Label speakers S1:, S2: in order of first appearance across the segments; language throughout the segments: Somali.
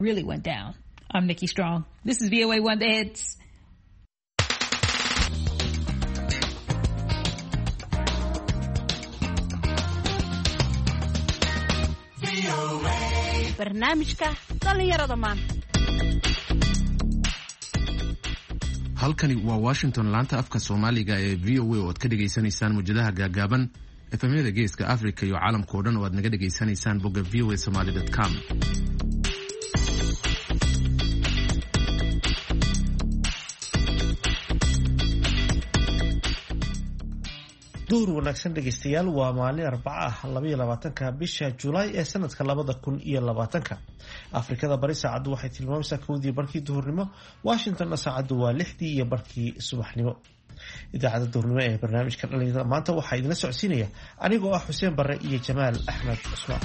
S1: really went down. I'm Nikki Strong. This is VOA One The Hits.
S2: barnaamijka dhalinyarada maanta.
S3: halkani waa Washington, laanta afka Soomaaliga ee VOA oo aad ka dhageysanaysaan mujadaha gaagaaban efemyada geeska Afrika iyo caalamka oo dhan oo aad naga dhageysanaysaan bogga voasomali.com.
S4: duhur wanaagsan dhegeystayaal, waa maalin Arbaca ah 22-ka bisha Juulaay ee sanadka 2020. Afrikada bari saacadu waxay tilmaamaysaa 1:00 duhurnimo, Washingtonna saacadu waa 6:00 subaxnimo. idaacada duhurnimo ee barnaamijka dhalinyarada maanta waxaa idinla socodsiinaya anigoo ah Xuseen Barre iyo Jamaal Axmed Cusmaan.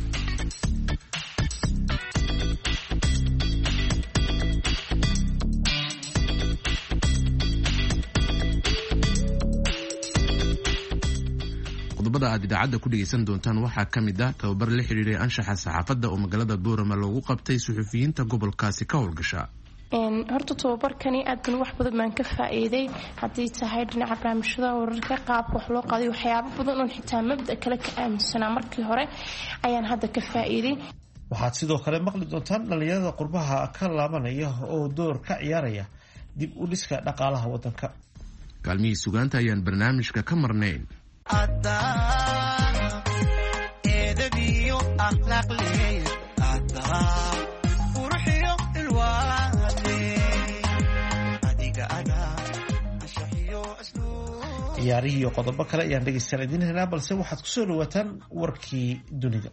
S3: qodobada aad idaacadda ku dhageysan doontaan waxaa ka mid ah tababar la xiriiray anshaxa saxaafadda oo magaalada Boorama loogu qabtay suxufiyiinta gobolkaasi ka howlgasha.
S5: horta tababarkani aad wax badan baan ka faa'iiday, haddii tahay dhinaca barnaamijyada wararka, qaabka wax loo qaaday, waxyaabo badan oo xitaa mabda kale ka aaminsanaa markii hore ayaan hadda ka faa'iiday.
S4: waxaad sidoo kale maqli doontaan dhalinyarada qurbaha ka laabanaya oo door ka ciyaaraya dib u dhiska dhaqaalaha waddanka.
S3: kaalmihii sugaanta ayaan barnaamijka ka marnayn.
S4: ciyaarihii iyo qodobo kale ayaan dhegeystayaal idiin helnaa, balse waxaad kusoo dhawaataan warkii dunida.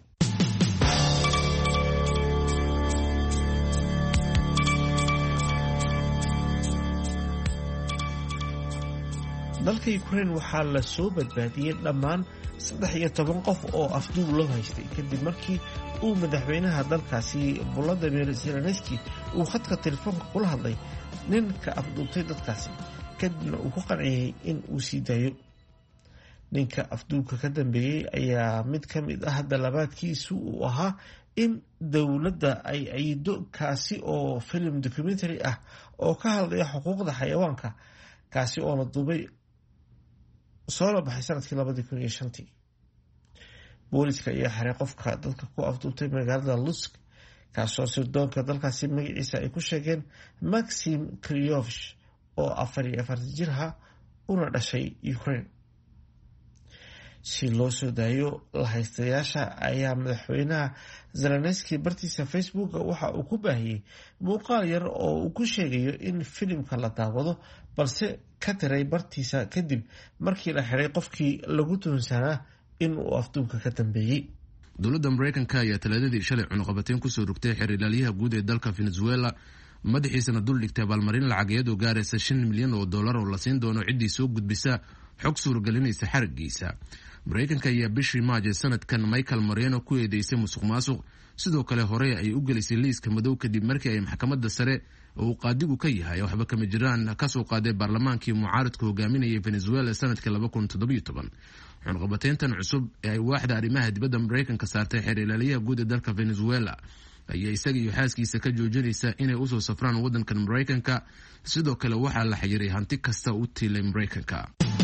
S4: dalka Ukraine waxaa la soo badbaadiyey dhammaan 13 qof oo afduub loo haystay kadib markii uu madaxweynaha dalkaasi Volodymyr Zelensky uu khadka telefoonka kula hadlay ninka afduubtay dadkaasi, kadibna uu ku qanciyay in uu sii daayo. ninka afduubka ka dambeeyay ayaa mid ka mid ah dalabaadkiisu uu ahaa in dowladda ay aydo kaasi oo film documentary ah oo ka hadlaya xuquuqda xayawaanka, kaasi oo la duubay soo la baxay sanadkii 2005. booliska ayaa xiray qofka dalka ku afduubtay magaalada Lusk, kaasoo sirdoonka dalkaasi magaciisa ay ku sheegeen Maxim Kryovsh oo 44 jir ah una dhashay Ukraine. si loo soo daayo la haystayaasha ayaa madaxweynaha Zelensky bartiisa Facebook waxa uu ku baahiyey muuqaal yar oo uu ku sheegayo in filimka la daawado, balse ka tiray bartiisa kadib markii la xiray qofkii lagu tuhunsanaa in uu afduubka ka dambeeyey.
S3: dowladda Mareykanka ayaa talaadadii shalay cunuqabateyn kusoo rogtay xiriiryaha guud ee dalka Venezuela, madaxiisana dul dhigtay abaalmarin lacageed oo gaaraysa $5 milyan oo la siin doono ciddii soo gudbisa xog suuragelinaysa xarigiisa. Mareykanka ayaa bishii Maajo sanadkan Michael Moreno ku eedeysay musuqmaasuq, sidoo kale hore ay u gelisay liiska madow kadib markii ay maxkamadda sare oo qaadigu ka yahay waxba kama jiraan ka soo qaaday baarlamaankii mucaaradka hogaaminayay Venezuela sanadkii 2017. cunuqabateyntan cusub ee ay waaxda arrimaha dibadda Mareykanka saartay xiriiryaha guud ee dalka Venezuela ayaa isaga iyo xaaskiisa ka joojinaysa inay u soo safraan waddankan Mareykanka. sidoo kale waxaa la xiray hanti kasta u tiilay Mareykanka.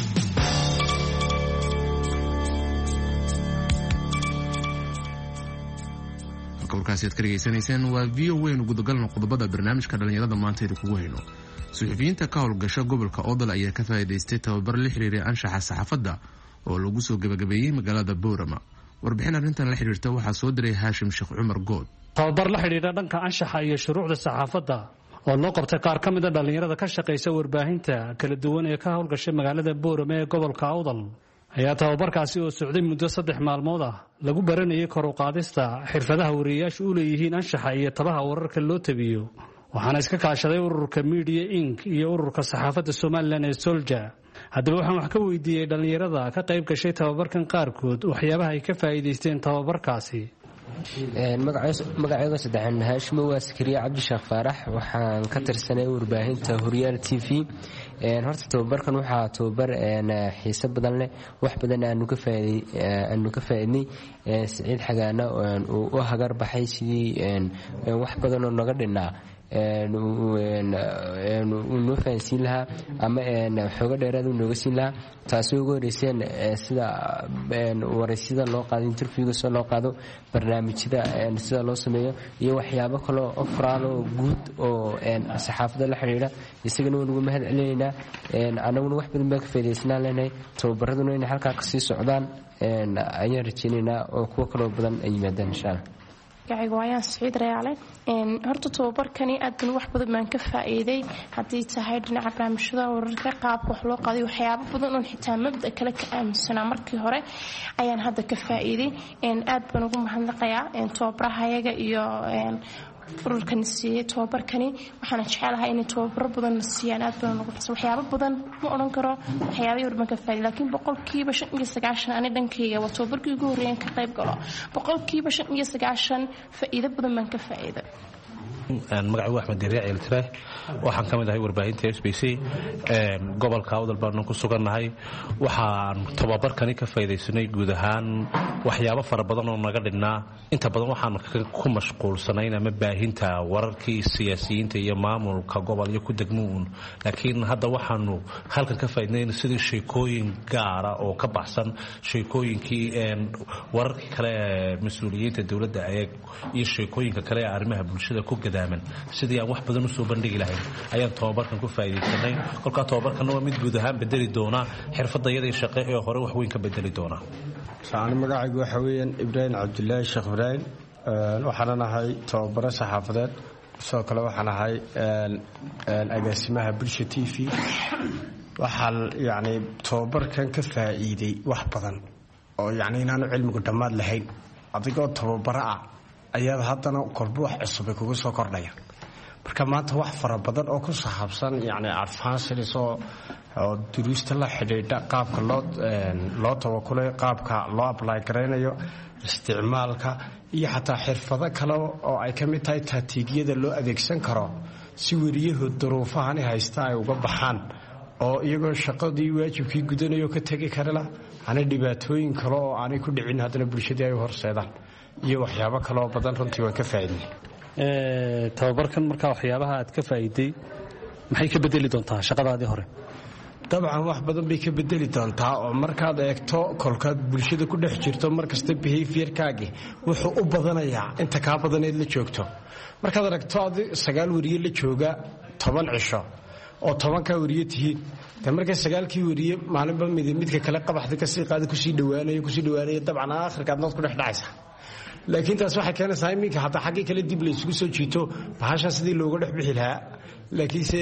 S3: warkaasi aad ka dhageysanaysaan waa VOA gudagalna qodobada barnaamijka dhalinyarada maanta ee kugu hayno. suxufiyiinta ka howlgasha gobolka Odol ayaa ka faa'iideystay tababar la xiriiray anshaxa saxaafadda oo lagu soo gabagabeeyey magaalada Boorama. warbixin arrintan la xiriirta waxaa soo diray Haashim Sheekh Cumar Good.
S6: tababar la xiriira dhanka anshaxa iyo shuruucda saxaafadda oo loo qabtay qaar ka mid ah dhalinyarada ka shaqeysa warbaahinta kala duwan ee ka howlgashay magaalada Boorama ee gobolka Odol ayaa tababarkaasi oo socday muddo 3 maalmood ah lagu baranayay kor u qaadista xirfadaha wariyeyaashu u leeyihiin anshaxa iyo tabaha wararka loo tabiyo, waxaana iska kaashaday ururka Media Inc iyo ururka saxaafadda Somaliland ee Solja. haddaba waxaan wax ka weydiiyey dhalinyarada ka qayb gashay tababarkan qaarkood waxyaabaha ay ka faa'iideysteen tababarkaasi.
S7: magacayga saddexan haashimo waa Sakariya Cabdishaaq Faarax waxaan ka tirsanay warbaahinta Horyaal TV. horta tababarkan waxaa tababar xiiso badan leh wax badan aanu ka faa'iidnay Saciid Xagaana oo u hagar baxay sidii wax badan oo naga dhinaa noo fahansiin lahaa ama xooga dheeraad uu nooga siin lahaa taasoo ugu horeyseen sida waraysyada loo qaado interviewga soo loo qaado barnaamijyada sida loo sameeyo iyo waxyaabo kale oo faraal oo guud oo saxaafadda la xiriira isagana waan ugu mahad celinaynaa annaguna wax badan baan ka faa'iidaysnaan leenahay tababaraduna inay halkaa kasii socdaan ayaan rajaynaynaa oo kuwo kaloo badan ay yimaadaan insha allah.
S5: magacayga waayaan Saciid Rayaale horta tababarkani aad wax badan baan ka faa'iiday haddii tahay dhinaca barnaamijyada wararka qaabka wax loo qaaday waxyaabo badan oo xitaa mabda kale ka aaminsanaa markii hore ayaan hadda ka faa'iiday aad baan ugu mahadnaqayaa tababarahayaga iyo ururkan siiyay tababarkani waxaan jecelahay in tababaro badan la siiyaan aad baan ugu faraxsan waxyaabo badan ma oran karo waxyaabo yar baan ka faa'iiday laakiin 95% ani dhankayga waa tababarkii ugu horeeyay ka qayb galo 95% faa'iido badan baan ka faa'iiday.
S8: magacaygu Axmed Diriic Eltire waxaan ka mid ahay warbaahinta SBC gobolka Awdal baan ku sugannahay waxaan tababarkani ka faa'iideysanay guud ahaan waxyaabo fara badan oo naga dhinaa inta badan waxaan ku mashquulsanayn ama baahinta wararkii siyaasiyiinta iyo maamulka gobol iyo ku degmoon laakiin hadda waxaanu halkan ka faa'iideynay sidii sheekooyin gaar ah oo ka baxsan sheekooyinkii wararkii kale mas'uuliyiinta dawladda iyo sheekooyinka kale ee arrimaha bulshada ku sidii aan wax badan u soo bandhigi lahayn ayaan tababarkan ku faa'iideysanay kolka tababarkan waa mid guud ahaan bedeli doona xirfadayada shaqo ee hore wax weyn ka bedeli doona.
S9: Saani magacaygu waxa weeyaan Ibrahim Cabdullaahi Sheekh Ibrahim waxaan ahay tababare saxaafadeed sidoo kale waxaan ahay agaasimaha Bulsho TV waxaan yaani tababarkan ka faa'iiday wax badan oo yaani inaanu cilmigu dhammaad lahayn adigoo tababare ah ayaad haddana kolba wax cusub kugu soo kordhaya marka maanta wax fara badan oo ku saabsan yaani advances oo duruusta la xidhiidha qaabka loo tawakulay qaabka loo apply gareynayo isticmaalka iyo xataa xirfado kale oo ay ka mid tahay taatiigiyada loo adeegsan karo si wariyahu duruufahan haysta ay uga baxaan oo iyagoo shaqadii waajibkii gudanayo ka tagi karala ana dhibaatooyin kale oo aanay ku dhicin haddana bulshada ay horseedaan iyo waxyaabo kale oo badan runtii waan ka faa'iidnay.
S6: tababarkan markaa waxyaabaha aad ka faa'iiday maxay ka bedeli doontaa shaqadaadii hore?
S9: dabcan wax badan bay ka bedeli doontaa oo markaad eegto kolkaad bulshada ku dhex jirto markasta behaviorkaagi wuxuu u badanayaa inta ka badaneed la joogto markaad aragto 9 wariye la jooga 10 cisho oo 10 ka wariye tihiin marka 9kii wariye maalinba midka kale qabaxda ka sii qaada ku sii dhawaanaya dabcan aakhirka aad ku dhex dhacaysa laakiin taas waxay keenaysaa iminka hadda xaggii kale dib la isugu soo jiito bahasha sidii looga dhex bixi lahaa laakiinse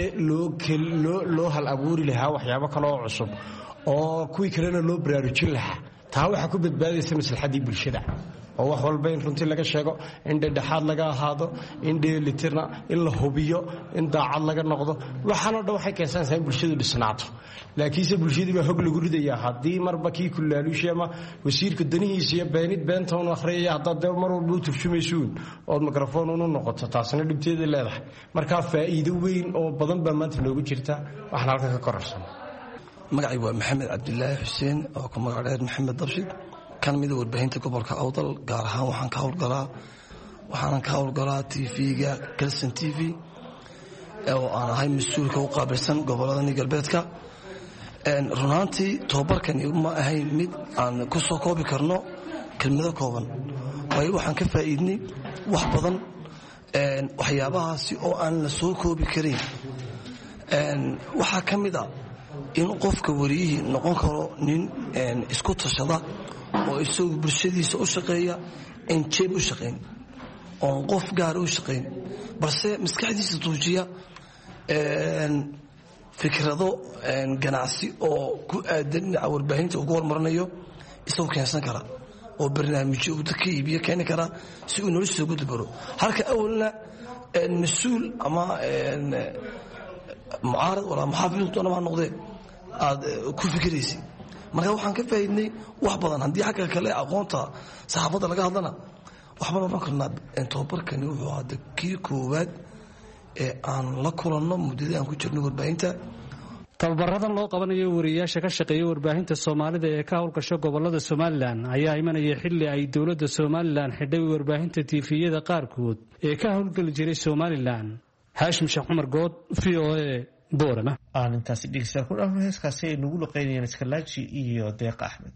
S9: loo hal abuuri lahaa waxyaabo kale oo cusub oo kuwii kalena loo baraarujin lahaa taa waxaa ku badbaadaysa maslaxadii bulshada oo wax walba in runtii laga sheego in dhexdhexaad laga ahaado in dheelitirna in la hubiyo in daacad laga noqdo waxaanoo dhan waxay keensanaysaa in bulshadu dhisnaato laakiinse bulshadii baa hog lagu ridayaa haddii marba kii kulaaluushi ama wasiirka danihiisa iyo beenta unu akhriyaya haddaad dee mar walba u turjumaysuun ood mikrafoon unu noqoto taasna dhibteeda leedahay markaa faa'iido weyn oo badan baa maanta noogu jirta waxaan halkan ka kororsan.
S10: magacaygu waa Maxamed Cabdilaahi Xuseen oo ku magac dheer Maxamed Dabshid kan mid warbaahinta gobolka Awdal gaar ahaan waxaan ka howlgalaa TV-ga Galsan TV oo aan ahay mas'uulka u qaabilsan gobolada galbeedka runaantii tababarkani ma ahayn mid aan ku soo koobi karno kelmado kooban waayo waxaan ka faa'iidnay wax badan waxyaabahaasi oo aan la soo koobi karin waxaa ka mid ah in qofka wariyihii noqon karo nin isku tashada oo isagu bulshadiisa u shaqeeya in jeeb u shaqeyn oo qof gaar u shaqeyn balse maskaxdiisa tuujiya fikrado ganacsi oo ku aadan dhinaca warbaahinta ugu hormarinayo isagoo keensan kara oo barnaamijyo uu dadka iibiyo keeni kara si uu noloshiisa ugu dabaro halka awalna mas-uul ama mucaarad walaa muxaafid doonaba ha noqdee aad ku fikiraysay marka waxaan ka faa'iidnay wax badan haddii xagga kale aqoonta saxaafadda laga hadlana waxbaan odhan karnaa tababarkani wuxuu hadda kii koowaad ee aan la kulanno muddadii aan ku jirno warbaahinta.
S6: tababaradan loo qabanayo wariyayaasha ka shaqeeya warbaahinta soomaalida ee ka howlgasha gobolada somalilan ayaa imanaya xili ay dowladda somalilan xidhay warbaahinta tiifiyada qaarkood ee ka howlgeli jiray somalilan. haashim sheekh cumar good, v o a, boorama.
S4: aan intaasi dhegeystayaal ku dhaafno heeskaasi ay nagu luqeynayeen iskalaaji iyo deeqa axmed.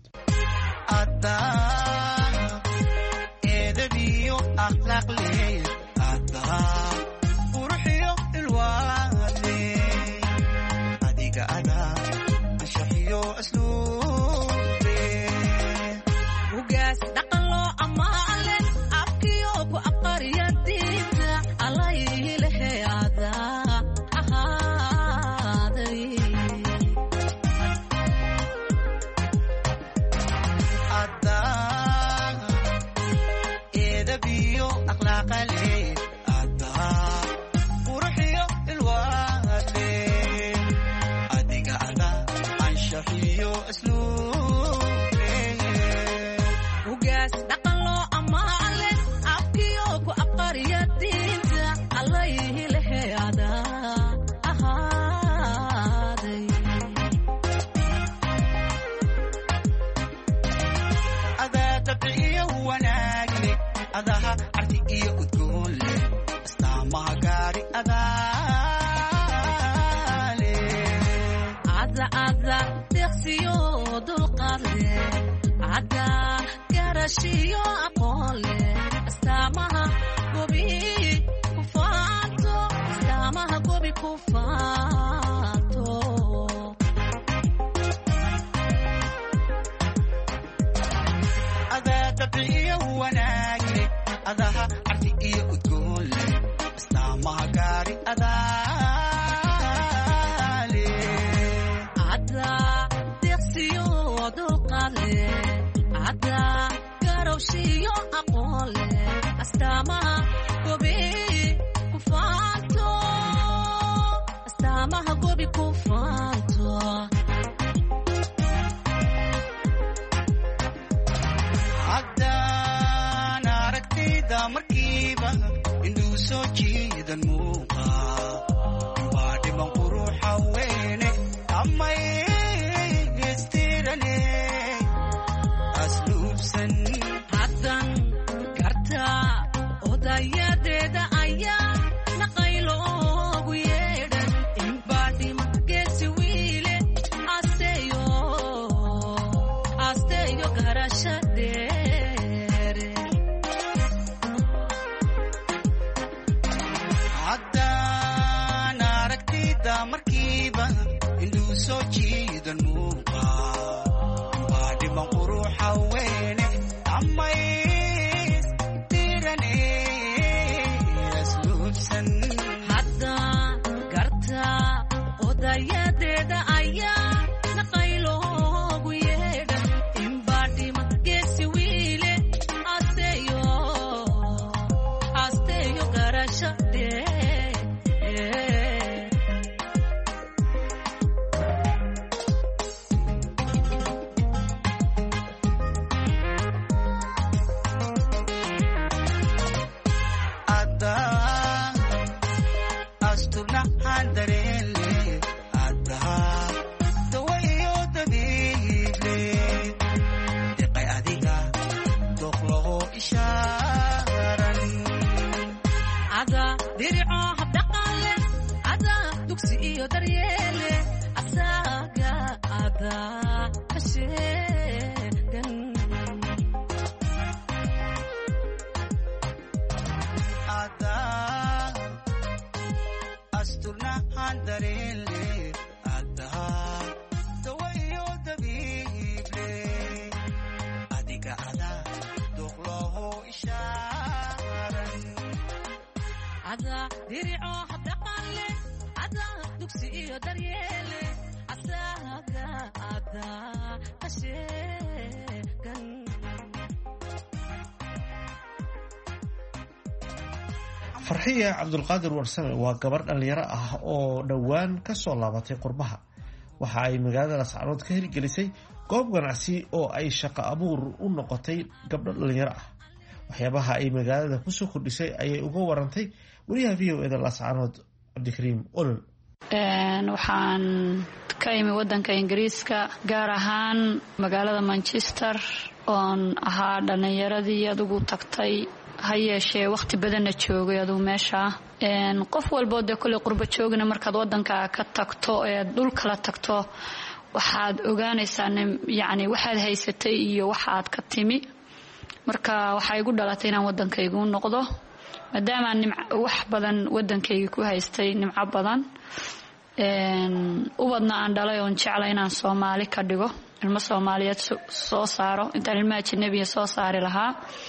S4: farxiya cabdulqaadir warsame waa gabar dhallinyaro ah oo dhowaan ka soo laabatay qurbaha. waxa ay magaalada lascaanood ka hirgelisay goob ganacsi oo ay shaqo abuur u noqotay gabdho dhallinyaro ah. waxyaabaha ay magaalada kusoo kordhisay ayay uga warantay wariyaha v o eda laascaanood cabdikariim olol.
S11: waxaan ka imi wadanka ingiriiska gaar ahaan magaalada Manchester oon ahaa dhalinyaradii adugu tagtay ha yeeshee waqti badanna joogay adugu meesha qof walbo de kulli qurba joogna markaad wadanka ka tagto ee dhul kala tagto waxaad ogaanaysaa yani waxaad haysatay iyo waxaad ka timi marka waxay igu dhalatay inaan wadankaygu noqdo maadaama wax badan wadankayga ku haystay nimco badan ubadna aan dhalay oon jeclay inaan Soomaali ka dhigo ilmo Soomaaliyeed soo saaro intaan ilmaha ajnabiga soo saari lahaa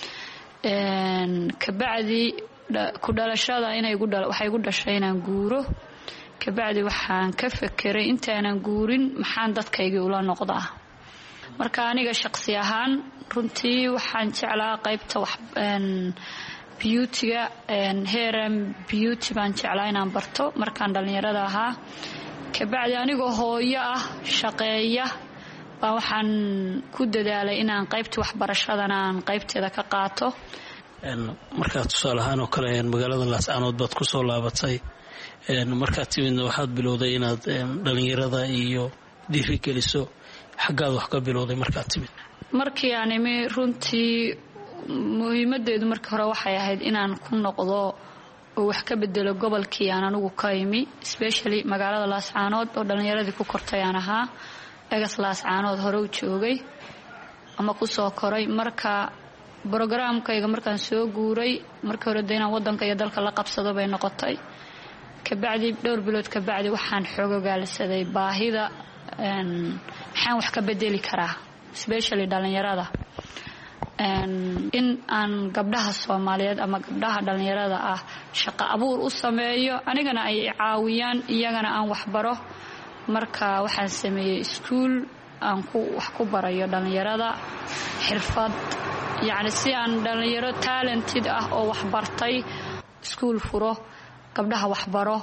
S11: kabacdi ku dhalashada waxay igu dhashay inaan guuro kabacdi waxaan ka fekeray intaanan guurin maxaan dadkayga ula noqdaa marka aniga shakhsi ahaan runtii waxaan jeclaa qaybta beauty-ga hair and beauty baan jeclaa inaan barto markaan dhalinyarada ahaa kabacdi anigoo hooyo ah shaqeeya baa waxaan ku dadaalay inaan qaybta waxbarashadana aan qaybteeda ka qaato
S12: markaad tusaale ahaan oo kale magaalada Laascaanood baad ku soo laabatay markaad timidna waxaad bilowday inaad dhalinyarada iyo dhiirigeliso xaggaad wax ka bilowday markaad timid
S11: markii aan imi runtii muhiimadeedu markii hore waxay ahayd inaan ku noqdo oo wax ka bedelo gobolkii aan anigu ka imi especially magaalada Laascaanood oo dhalinyaradii ku kortay aan ahaa egas Laascaanood hore u joogay ama ku soo koray marka programkayga markaan soo guuray markii hore inaan wadanka iyo dalka la qabsado bay noqotay kabacdi dhowr bilood kabacdi waxaan xoogagaalsaday baahida maxaan wax ka bedeli karaa especially dhalinyarada in aan gabdhaha Soomaaliyeed ama gabdhaha dhalinyarada ah shaqo abuur u sameeyo anigana ay caawiyaan iyagana aan wax baro marka waxaan sameeyay school aan wax ku barayo dhalinyarada xirfad yani si aan dhalinyaro talented ah oo wax bartay school furo gabdhaha wax baro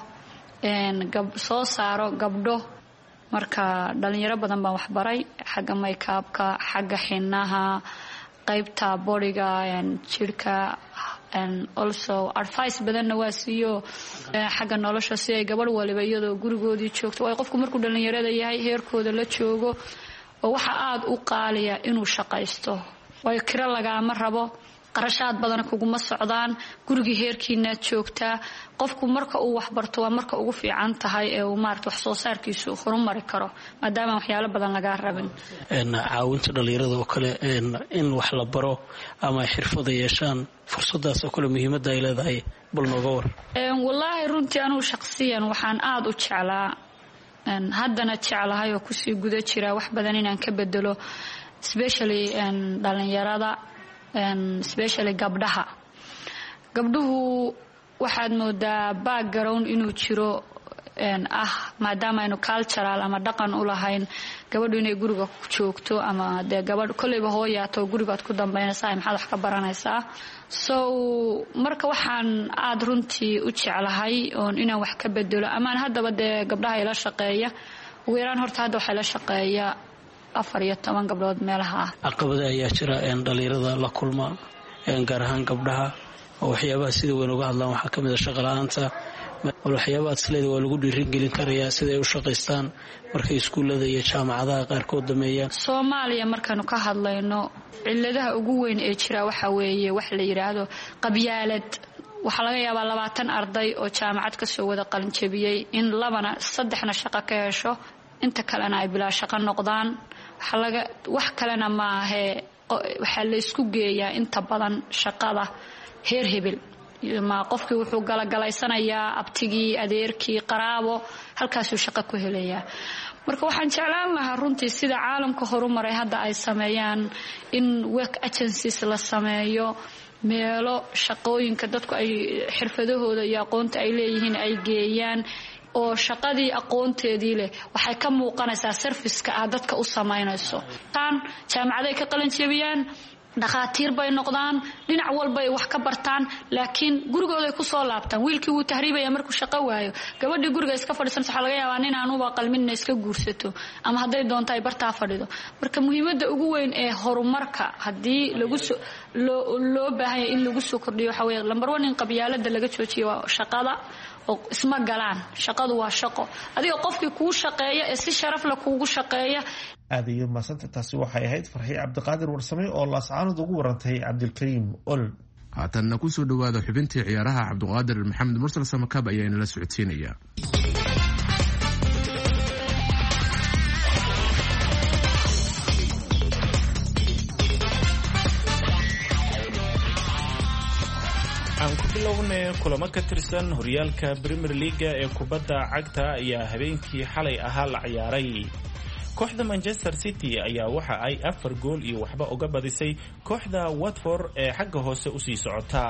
S11: soo saaro gabdho marka dhalinyaro badan baan wax baray xagga makeup-ka xagga xinaha qaybta bodiga jirka and also advice badanna waa siiyo xagga nolosha si ay gabadh waliba iyadoo gurigoodii joogto way qofku markuu dhalinyarada yahay heerkooda la joogo oo waxa aad u qaaliya inuu shaqaysto way kira lagaama rabo qarashaad badan kuguma socdaan gurigi heerkiina joogtaa qofku marka uu wax barto waa marka ugu fiican tahay ee uu maartay wax soo saarkiisu horumari karo maadaama waxyaalo badan laga rabin
S12: caawinta dhalinyarada oo kale in wax la baro ama xirfado yeeshaan fursadaas oo kale muhiimada ay leedahay bal nooga war
S11: wallahi runtii anu shakhsiyan waxaan aad u jeclaa haddana jeclahay oo ku sii guda jira wax badan inaan ka bedelo especially dhalinyarada especially gabdhuhu waxaad moodaa background inuu jiro maadaama aynu cultural ama dhaqan u lahayn gabadhu inay guriga ku joogto ama dee gabadh kolleyba hooyaato gurigaad ku dambaynaysaa maxaad wax ka baranaysaa so marka waxaan aad runtii u jeclahay oon inaan wax ka bedelo amaan haddaba dee gabdhaha ila shaqeeya ugu yaraan horta hadda waxaa ila shaqeeya 14 gabdhood meelaha
S12: caqabada ayaa jira dhalinyarada la kulma gaar ahaan gabdhaha oo waxyaabaha sida weyn uga hadlaan waxaa kamid ah shaqo la'aanta waxyaabaha isleeyahay waa lagu dhiirigelin karayaa sida ay u shaqaystaan markay iskuulada iyo jaamacadaha qaarkood dameeyaan
S11: Soomaaliya markaanu ka hadlayno ciladaha ugu weyn ee jira waxa weeye wax la yiraahdo qabyaalad waxa laga yaabaa 20 arday oo jaamacad ka soo wada qalin jabiyay in 3 shaqo ka hesho inta kalena ay bilaa shaqo noqdaan wax kalena ma aha waxa la isku geeyaa inta badan shaqada heer hebel ma qofkii wuxuu galagalaysanaya abtigii adeerkii qaraabo halkaas uu shaqo ku helayaa marka waxaan jeclaan lahaa runtii sida caalamka horumaray hadda ay sameeyaan in work agencies la sameeyo meelo shaqooyinka dadku ay xirfadahooda iyo aqoonta ay leeyihiin ay geeyaan oo shaqadii aqoonteedii leh waxay ka muuqanaysaa service-ka dadka u sameynayso tan jaamacaday ka qalin jabiyaan dhakhaatiir bay noqdaan dhinac walbay wax ka bartaan laakiin gurigooday ku soo laabtaan wiilkii wuu tahriibaya markuu shaqo waayo gabadhii guriga iska fadhiisan waxa laga yaabaa nin aanuba qalminna iska guursato ama hadday doonto ay bartaa fadhido marka muhiimadda ugu weyn ee horumarka haddii loo baahanya in lagu soo kordhiyo waxa weeye lambar 1 in qabyaalada laga joojiyo waa shaqada oo isma galaan shaqadu waa shaqo adiga qofkii kuu shaqeeya ee si sharaf leh kuugu shaqeeya
S4: aad iyo maasanta taasi waxay ahayd Farxii Cabdiqaadir Warsame oo laascaanood ugu warantay Cabdilkariim Ol
S3: haatanna ku soo dhawaada xubintii ciyaaraha Cabdiqaadir Maxamed Mursal Samakab ayaa inala socodsiinaya
S13: aan ku bilownay kulamo ka tirsan horyaalka Premier League ee kubadda cagta ayaa habeenkii xalay ahaa la ciyaaray kooxda Manchester City ayaa waxa ay 4 gool iyo waxba uga badisay kooxda Watford ee xagga hoose u sii socota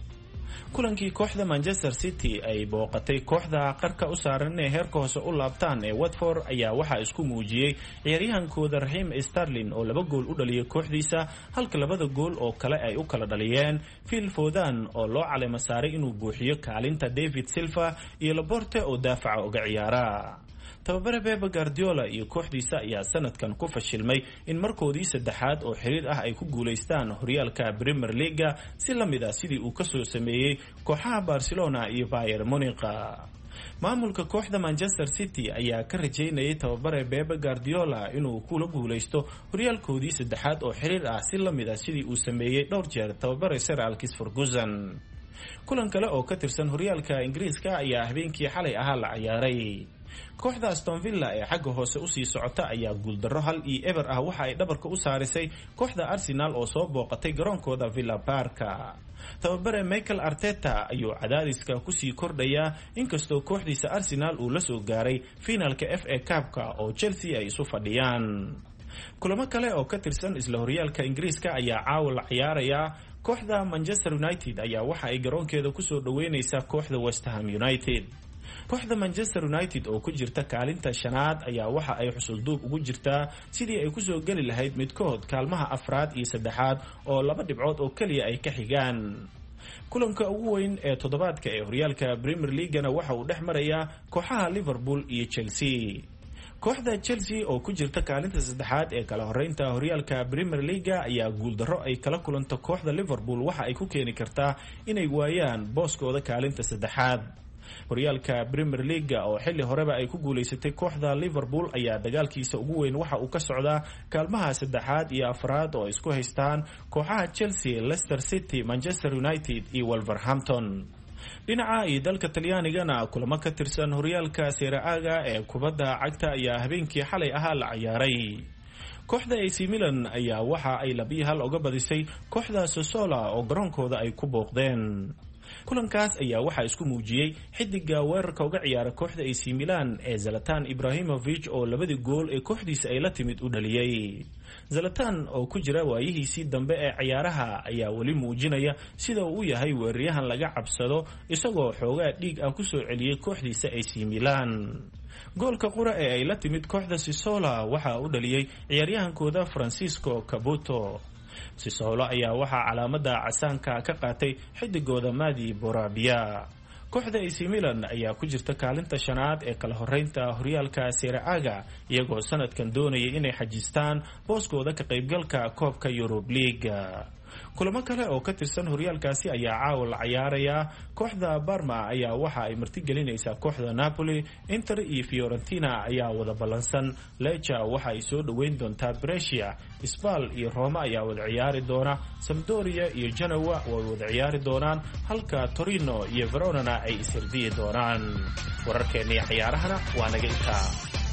S13: kulankii kooxda Manchester City ay booqatay kooxda qarka u saaran ee heerka hoose u laabtaan ee Watford ayaa waxa isku muujiyay ciyaaryahankooda Raheem Sterling oo 2 gool u dhaliyay kooxdiisa halka 2 gool oo kale ay u kala dhaliyeen Phil Foden oo loo caleema saaray inuu buuxiyo kaalinta David Silva iyo Laporte oo daafaca uga ciyaara tababare Pep Guardiola iyo kooxdiisa ayaa sanadkan ku fashilmay in markoodii saddexaad oo xiriir ah ay ku guuleystaan horyaalka Premier League si la mid ah sidii uu ka soo sameeyay kooxaha Barcelona iyo Bayern Munich maamulka kooxda Manchester City ayaa ka rajeynayay tababare Pep Guardiola inuu kula guuleysto horyaalkoodii saddexaad oo xiriir ah si la mid ah sidii uu sameeyay dhowr jeer tababare Sir Alex Ferguson kulan kale oo ka tirsan horyaalka Ingiriiska ayaa habeenkii xalay ahaa la ciyaaray kooxda Aston Villa ee xagga hoose u sii socota ayaa guuldarro 1-0 ah waxa ay dhabarka u saarisay kooxda Arsenal oo soo booqatay garoonkooda Villa Park tababare Mikel Arteta ayuu cadaadiska ku sii kordhaya inkastoo kooxdiisa Arsenal uu la soo gaaray finalka FA Cup-ka oo Chelsea ay isu fadhiyaan kulamo kale oo ka tirsan isla horyaalka Ingiriiska ayaa caawa la ciyaaraya kooxda Manchester United ayaa waxa ay garoonkeeda ku soo dhaweynaysaa kooxda West Ham United kooxda Manchester United oo ku jirta kaalinta shanaad ayaa waxa ay xusul duub ugu jirtaa sidii ay ku soo gali lahayd midkood kaalmaha afraad iyo saddexaad oo 2 dhibcood oo kaliya ay ka xigaan kulanka ugu weyn ee toddobaadka ee horyaalka Premier League-na waxa uu dhex marayaa kooxaha Liverpool iyo Chelsea kooxda Chelsea oo ku jirta kaalinta saddexaad ee kala horeynta horyaalka Premier League ayaa guuldarro ay kala kulanto kooxda Liverpool waxa ay ku keeni kartaa inay waayaan booskooda kaalinta saddexaad horyaalka Premier League oo xilli horeba ay ku guuleysatay kooxda Liverpool ayaa dagaalkiisa ugu weyn waxa uu ka socdaa kaalmaha saddexaad iyo afraad oo isku haystaan kooxaha Chelsea, Leicester City, Manchester United iyo Wolverhampton dhinaca iyo dalka Talyaanigana kulamo ka tirsan horyaalka Serie A ee kubadda cagta ayaa habeenkii xalay ahaa la ciyaaray kooxda AC Milan ayaa waxa ay 2-1 uga badisay kooxda Sassuolo oo garoonkooda ay ku booqdeen kulankaas ayaa waxa isku muujiyay xidiga weerarka uga ciyaara kooxda AC Milan ee Zlatan Ibrahimovic oo 2 gool ee kooxdiisa ay la timid u dhaliyay Zlatan oo ku jira waayihiisii dambe ee ciyaaraha ayaa wali muujinaya sida uu yahay weeraryahan laga cabsado isagoo xoogaa dhiig ah ku soo celiyay kooxdiisa AC Milan goolka qura ee ay la timid kooxda Sassuolo waxa uu dhaliyay ciyaaryahankooda Francisco Caputo Sassuolo ayaa waxaa calaamada casaanka ka qaatay xidigooda Madi Borabia kooxda AC Milan ayaa ku jirta kaalinta shanaad ee kala horeynta horyaalka Serie A iyagoo sanadkan doonaya inay xajistaan booskooda ka qaybgalka koobka Europe League kulamo kale oo ka tirsan horyaalkaasi ayaa caawa la ciyaaraya kooxda Parma ayaa waxa ay martigelinaysaa kooxda Napoli Inter iyo Fiorentina ayaa wada ballansan Lecce waxa ay soo dhaweyn doontaa Brescia Spal iyo Roma ayaa wada ciyaari doona Sampdoria iyo Genoa way wada ciyaari doonaan halka Torino iyo Verona ay isirdiyi doonaan wararkeena ciyaarahana waa naga intaa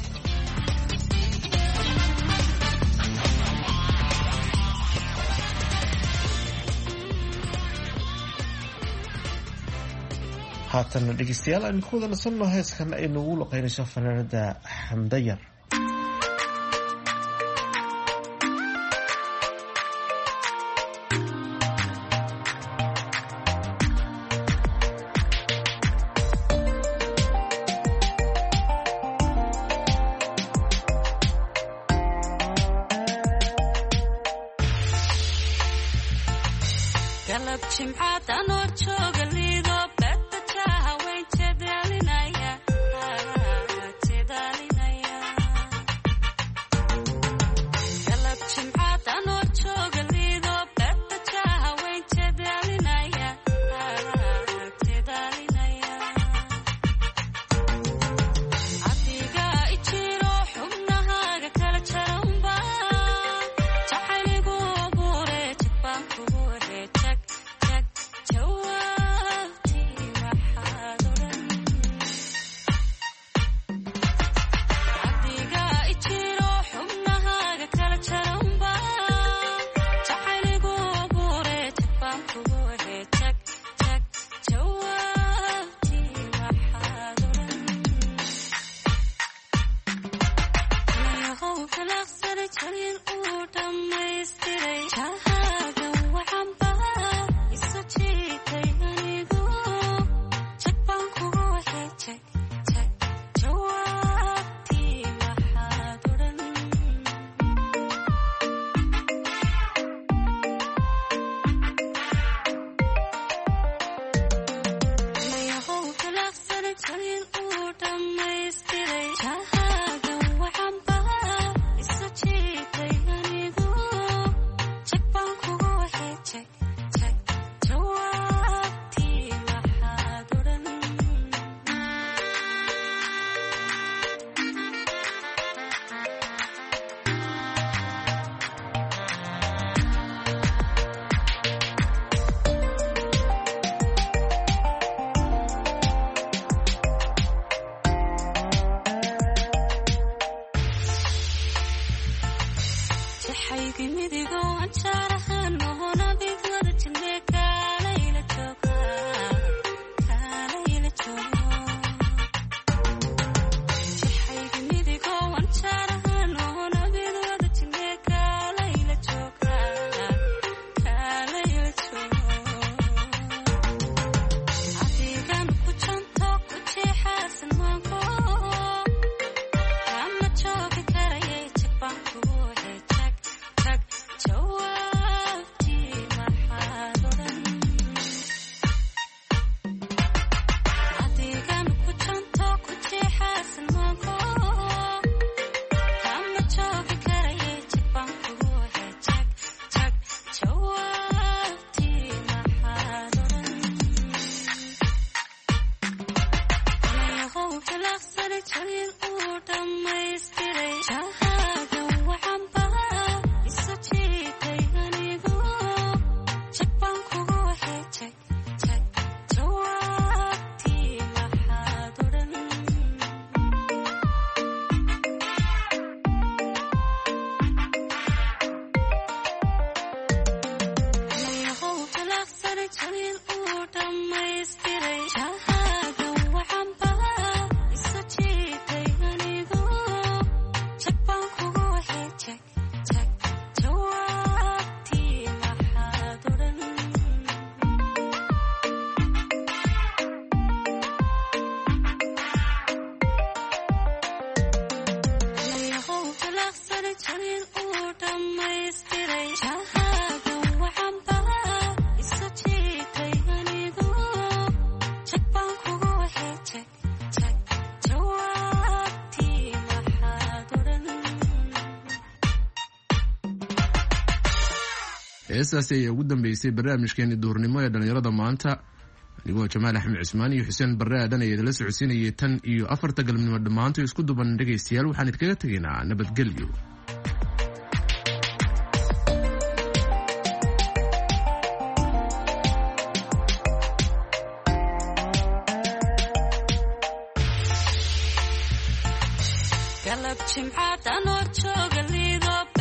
S4: haatan dhegeystayaal aan ku wada nasanno heeskan ay nagu luqeynayso fanaanada Xamdayar
S3: heestaasi ayaa ugu dambeysay barnaamijkeeni duhurnimo ee dhalinyarada maanta anigoo Jamaal Axmed Cismaan iyo Xuseen Barre aadan ay idila socodsiinayay tan iyo 4 galabnimo dhammaantood isku duban dhageystayaal waxaan idinkaga tageynaa nabadgelyo.
S14: galab jimcaad anoo jooga liido